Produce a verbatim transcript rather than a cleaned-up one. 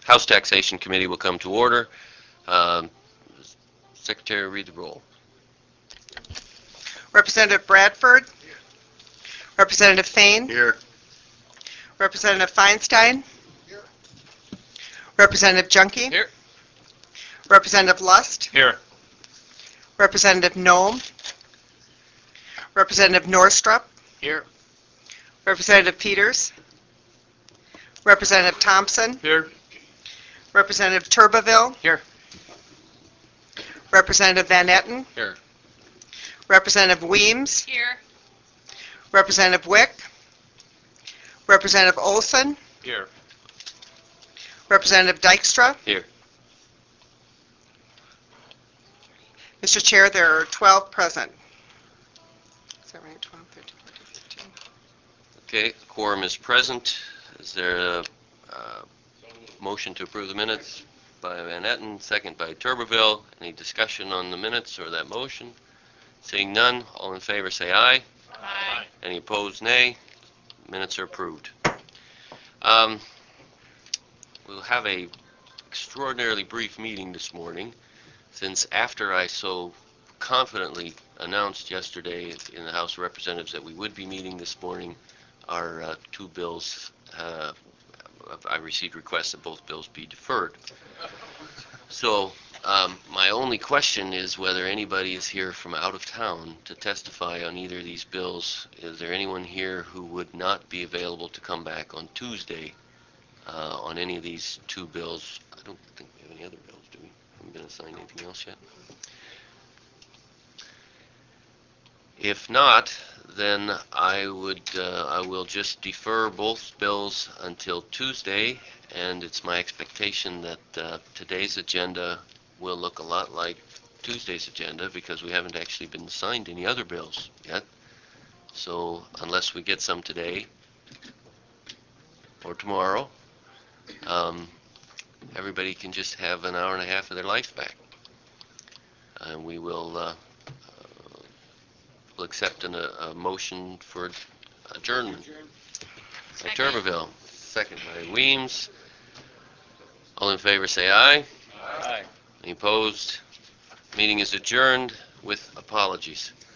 House Taxation Committee will come to order. Um, Secretary, read the roll. Representative Bradford. Representative Fain. Here. Representative Feinstein. Here. Representative Junkie. Here. Representative Lust. Here. Representative Nome. Representative Norstrup. Here. Representative Peters. Representative Thompson. Here. Representative Turbeville. Here. Representative Van Etten. Here. Representative Weems. Here. Representative Wick. Representative Olson. Here. Representative Dykstra. Here. Mister Chair, there are twelve present. Is that right? twelve, thirteen, fourteen, fifteen. Okay, quorum is present. Is there a uh, motion to approve the minutes by Van Etten, second by Turbeville? Any discussion on the minutes or that motion? Seeing none, all in favor say aye. Aye. Any opposed, nay. Minutes are approved. Um, we'll have a extraordinarily brief meeting this morning, since after I so confidently announced yesterday in the House of Representatives that we would be meeting this morning, our uh, two bills, uh, I received requests that both bills be deferred. So um, my only question is whether anybody is here from out of town to testify on either of these bills. Is there anyone here who would not be available to come back on Tuesday uh, on any of these two bills? I don't think we have any other bills, do we? Haven't been assigned anything else yet? If not, then I would, uh, I will just defer both bills until Tuesday, and it's my expectation that uh, today's agenda will look a lot like Tuesday's agenda because we haven't actually been assigned any other bills yet. So unless we get some today or tomorrow, um, everybody can just have an hour and a half of their life back. And we will uh, will accept an, a, a motion for adjournment. By Turbeville, second by Weems. All in favor say aye. Aye. Any opposed? Meeting is adjourned with apologies.